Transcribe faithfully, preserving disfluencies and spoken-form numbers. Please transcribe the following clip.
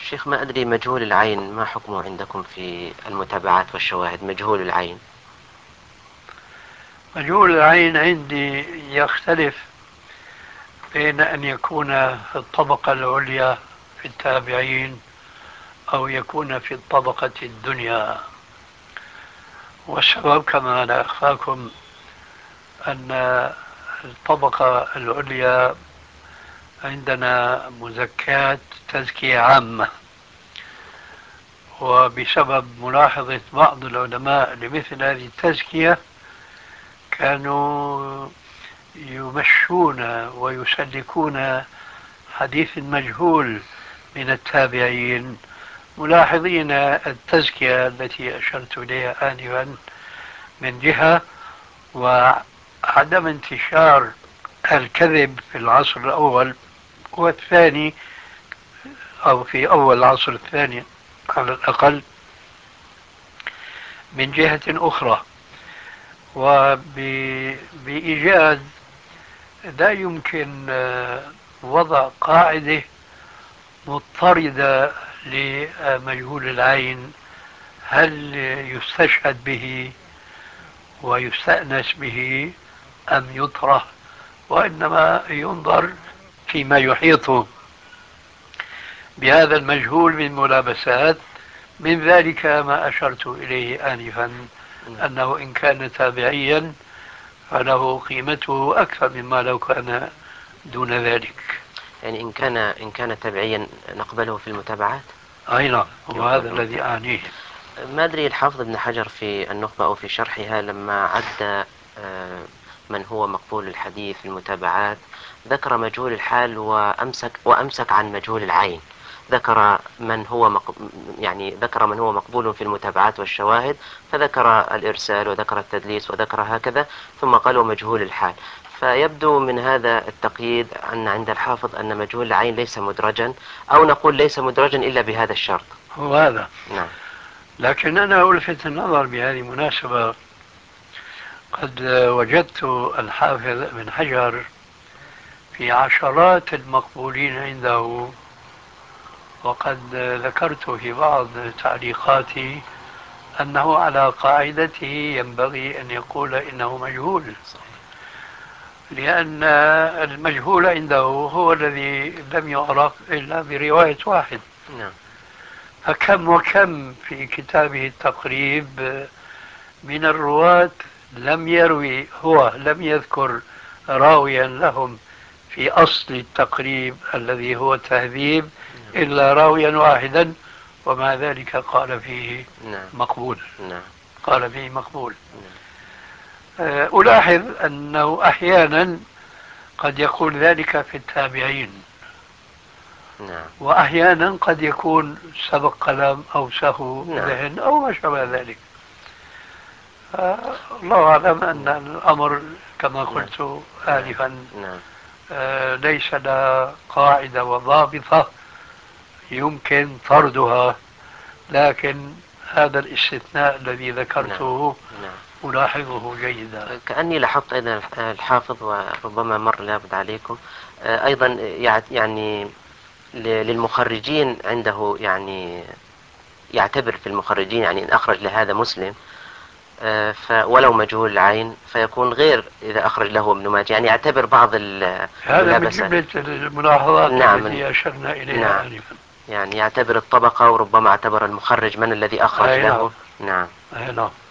شيخ، ما أدري مجهول العين ما حكمه عندكم في المتابعات والشواهد؟ مجهول العين. مجهول العين عندي يختلف بين أن يكون في الطبقة العليا في التابعين أو يكون في الطبقة الدنيا. والسبب كما لا أخفاكم أن الطبقة العليا عندنا مزكاة تزكية عامة، وبسبب ملاحظة بعض العلماء لمثل هذه التزكية كانوا يمشون ويسلكون حديث المجهول من التابعين، ملاحظين التزكية التي أشرت إليها آنفا من جهة، وعدم انتشار الكذب في العصر الأول والثاني، أو في أول العصر الثاني على الأقل، من جهة أخرى. وبإيجاز لا يمكن وضع قاعدة مضطردة لمجهول العين، هل يستشهد به ويستأنس به أم يطرح، وإنما ينظر فيما يحيطه بهذا المجهول من ملابسات. من ذلك ما أشرت إليه آنفا، أنه إن كان تابعيا فله قيمته أكثر مما لو كان دون ذلك. يعني إن كان إن كان تبعيا نقبله في المتابعات؟ أي نعم، وهذا الذي أعنيه. ما أدري الحافظ ابن حجر في النخبة أو في شرحها لما عد من هو مقبول الحديث في المتابعات ذكر مجهول الحال وأمسك وأمسك عن مجهول العين. ذكر من هو مق... يعني ذكر من هو مقبول في المتابعات والشواهد، فذكر الإرسال وذكر التدليس وذكر هكذا، ثم قالوا مجهول الحال. فيبدو من هذا التقييد أن عند الحافظ أن مجهول العين ليس مدرجا، أو نقول ليس مدرجا إلا بهذا الشرط. هو هذا. نعم. لكن أنا ألفت النظر بهذه المناسبة، قد وجدت الحافظ ابن حجر في عشرات المقبولين عنده، وقد ذكرت في بعض تعليقاتي أنه على قاعدته ينبغي أن يقول إنه مجهول، لأن المجهول عنده هو الذي لم يعرف إلا برواية واحد. نعم. فكم وكم في كتابه التقريب من الرواة لم يروي، هو لم يذكر راويا لهم في أصل التقريب الذي هو تهذيب إلا راويا واحدا، ومع ذلك قال فيه مقبول. قال فيه مقبول. ألاحظ أنه أحيانا قد يقول ذلك في التابعين، وأحيانا قد يكون سبق كلام أو سهو ذهن أو ما شابه ذلك. الله أعلم أن الأمر كما قلت آنفا ليس له قاعدة وضابطة يمكن طردها، لكن هذا الاستثناء الذي ذكرته ألاحظه جيدا. كأني لاحظت أيضا الحافظ، وربما مر لابد عليكم أيضا، يعني للمخرجين عنده، يعني يعتبر في المخرجين يعني إن أخرج لهذا مسلم ولو مجهول العين فيكون غير إذا أخرج له ابن ماجه، يعني يعتبر بعض هذا من جملة الملاحظات نعم التي أشرنا إليها نعم آنفا. يعني يعتبر الطبقة، وربما اعتبر المخرج من الذي أخرج له. نعم. نعم.